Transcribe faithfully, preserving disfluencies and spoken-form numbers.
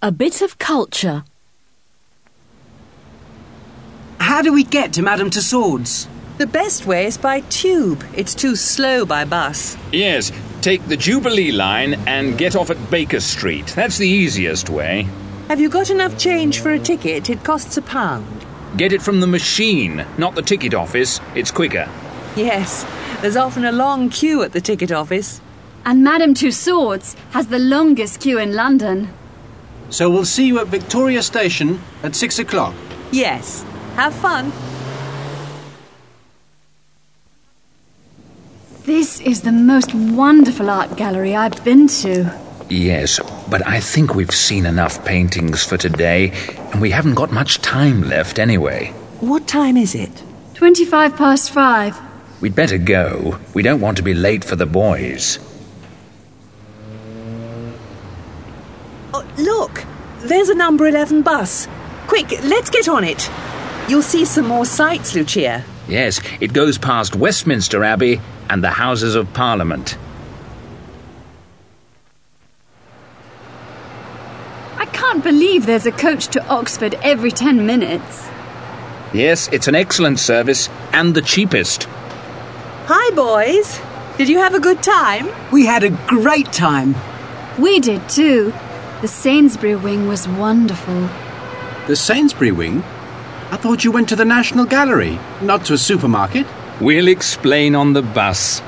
A bit of culture. How do we get to Madame Tussauds? The best way is by tube. It's too slow by bus. Yes, take the Jubilee line and get off at Baker Street. That's the easiest way. Have you got enough change for a ticket? It costs a pound. Get it from the machine, not the ticket office. It's quicker. Yes, there's often a long queue at the ticket office. And Madame Tussauds has the longest queue in London. So we'll see you at Victoria Station at six o'clock. Yes. Have fun. This is the most wonderful art gallery I've been to. Yes, but I think we've seen enough paintings for today, and we haven't got much time left anyway. What time is it? Twenty-five past five. We'd better go. We don't want to be late for the boys. Oh, look! There's a number eleven bus. Quick, let's get on it. You'll see some more sights, Lucia. Yes, it goes past Westminster Abbey and the Houses of Parliament. I can't believe there's a coach to Oxford every ten minutes. Yes, it's an excellent service and the cheapest. Hi, boys. Did you have a good time? We had a great time. We did too. The Sainsbury wing was wonderful. The Sainsbury wing? I thought you went to the National Gallery, not to a supermarket. We'll explain on the bus.